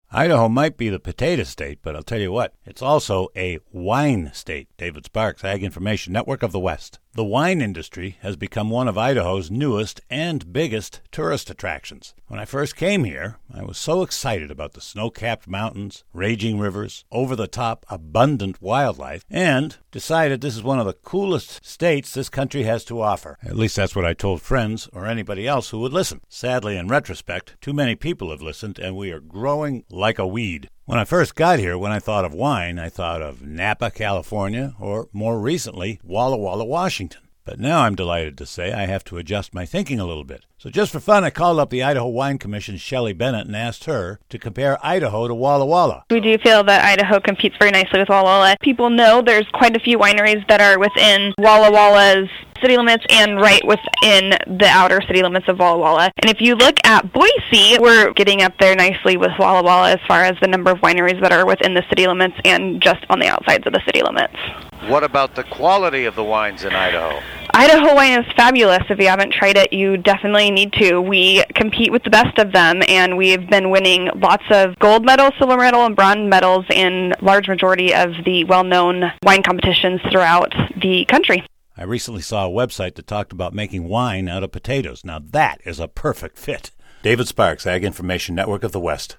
Idaho might be the potato state, but I'll tell you what, it's also a wine state. David Sparks, Ag Information Network of the West. The wine industry has become one of Idaho's newest and biggest tourist attractions. When I first came here, I was so excited about the snow-capped mountains, raging rivers, over-the-top abundant wildlife, and decided this is one of the coolest states this country has to offer. At least that's what I told friends or anybody else who would listen. Sadly, in retrospect, too many people have listened, and we are growing like a weed. When I first got here, when I thought of wine, I thought of Napa, California, or more recently, Walla Walla, Washington. But now I'm delighted to say I have to adjust my thinking a little bit. So just for fun, I called up the Idaho Wine Commission's Shelley Bennett and asked her to compare Idaho to Walla Walla. We do feel that Idaho competes very nicely with Walla Walla. People know there's quite a few wineries that are within Walla Walla's city limits and right within the outer city limits of Walla Walla. And if you look at Boise, we're getting up there nicely with Walla Walla as far as the number of wineries that are within the city limits and just on the outsides of the city limits. What about the quality of the wines in Idaho? Idaho wine is fabulous. If you haven't tried it, you definitely need to. We compete with the best of them, and we've been winning lots of gold medals, silver medal, and bronze medals in large majority of the well-known wine competitions throughout the country. I recently saw a website that talked about making wine out of potatoes. Now that is a perfect fit. David Sparks, Ag Information Network of the West.